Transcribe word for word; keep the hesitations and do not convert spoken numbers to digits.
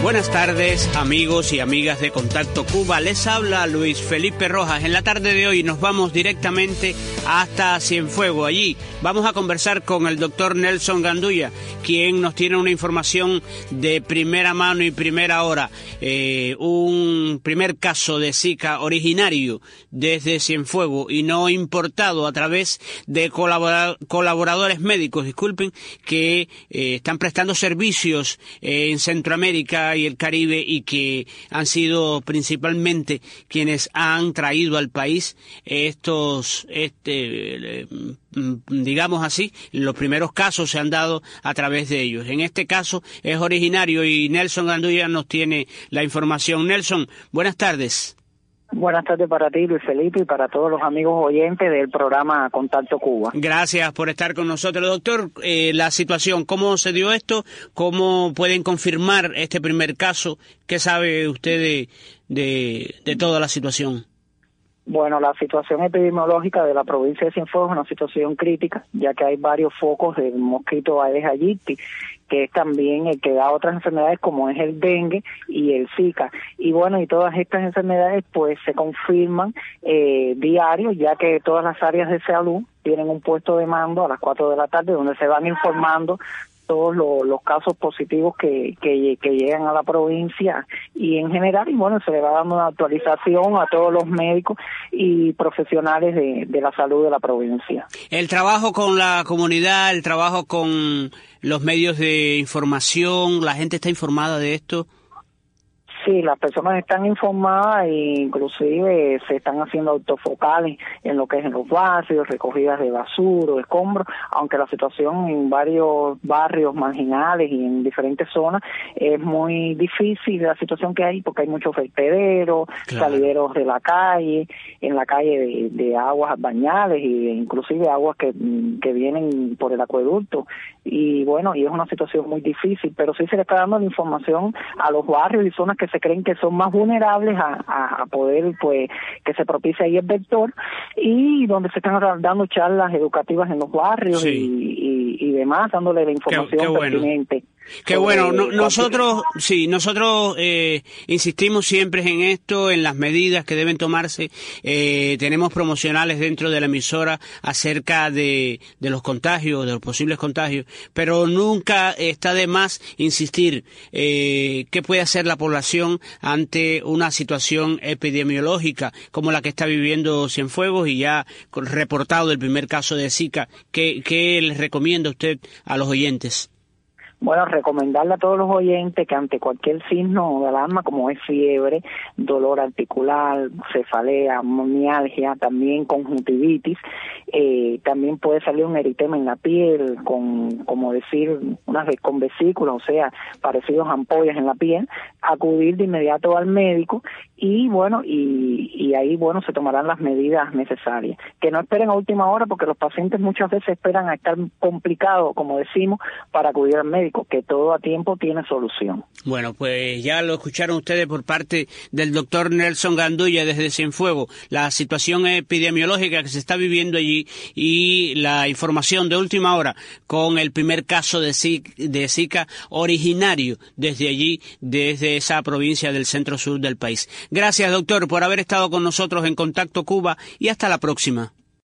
Buenas tardes, amigos y amigas de Contacto Cuba. Les habla Luis Felipe Rojas. En la tarde de hoy nos vamos directamente hasta Cienfuegos. Allí vamos a conversar con el doctor Nelson Gandulla, quien nos tiene una información de primera mano y primera hora. Eh, un primer caso de Zika originario desde Cienfuegos y no importado a través de colabora- colaboradores médicos, disculpen, que eh, están prestando servicios eh, en Centroamérica y el Caribe y que han sido principalmente quienes han traído al país estos, este, eh, digamos así, los primeros casos se han dado a través de ellos. En este caso es originario y Nelson Gandulla nos tiene la información. Nelson, buenas tardes. Buenas tardes para ti, Luis Felipe, y para todos los amigos oyentes del programa Contacto Cuba. Gracias por estar con nosotros. Doctor, eh, la situación, ¿cómo se dio esto? ¿Cómo pueden confirmar este primer caso? ¿Qué sabe usted de, de, de toda la situación? Bueno, la situación epidemiológica de la provincia de Cienfuegos es una situación crítica, ya que hay varios focos del mosquito Aedes aegypti, que es también el que da otras enfermedades como es el dengue y el Zika. Y bueno, y todas estas enfermedades pues se confirman eh, diario, ya que todas las áreas de salud tienen un puesto de mando a las cuatro de la tarde donde se van informando todos los, los casos positivos que, que, que llegan a la provincia y en general, y bueno, se le va dando una actualización a todos los médicos y profesionales de, de la salud de la provincia. El trabajo con la comunidad, el trabajo con los medios de información, ¿la gente está informada de esto? Sí, las personas están informadas e inclusive se están haciendo autofocales en lo que es en los barrios, recogidas de basura, escombros, aunque la situación en varios barrios marginales y en diferentes zonas es muy difícil la situación que hay porque hay muchos vertederos, claro, salideros de la calle, en la calle de, de aguas bañales e inclusive aguas que, que vienen por el acueducto y bueno, y es una situación muy difícil, pero sí se le está dando la información a los barrios y zonas que se creen que son más vulnerables a, a, a poder, pues, que se propicie ahí el vector y donde se están dando charlas educativas en los barrios sí. y, y, y demás, dándole la información qué, qué bueno. pertinente. Qué bueno, no, nosotros, sí, nosotros eh, insistimos siempre en esto, en las medidas que deben tomarse. Eh, tenemos promocionales dentro de la emisora acerca de, de los contagios, de los posibles contagios, pero nunca está de más insistir eh, qué puede hacer la población ante una situación epidemiológica como la que está viviendo Cienfuegos y ya reportado el primer caso de Zika. ¿Qué, qué les recomienda usted a los oyentes? Bueno, recomendarle a todos los oyentes que ante cualquier signo de alarma, como es fiebre, dolor articular, cefalea, mialgia, también conjuntivitis, eh, también puede salir un eritema en la piel, con, como decir, unas con vesículas, o sea, parecidos a ampollas en la piel, acudir de inmediato al médico y bueno, y, y ahí bueno se tomarán las medidas necesarias. Que no esperen a última hora porque los pacientes muchas veces esperan a estar complicados, como decimos, para acudir al médico, que todo a tiempo tiene solución. Bueno, pues ya lo escucharon ustedes por parte del doctor Nelson Gandulla desde Cienfuegos, la situación epidemiológica que se está viviendo allí y la información de última hora con el primer caso de Zika, de Zika originario desde allí, desde esa provincia del centro sur del país. Gracias, doctor, por haber estado con nosotros en Contacto Cuba y hasta la próxima.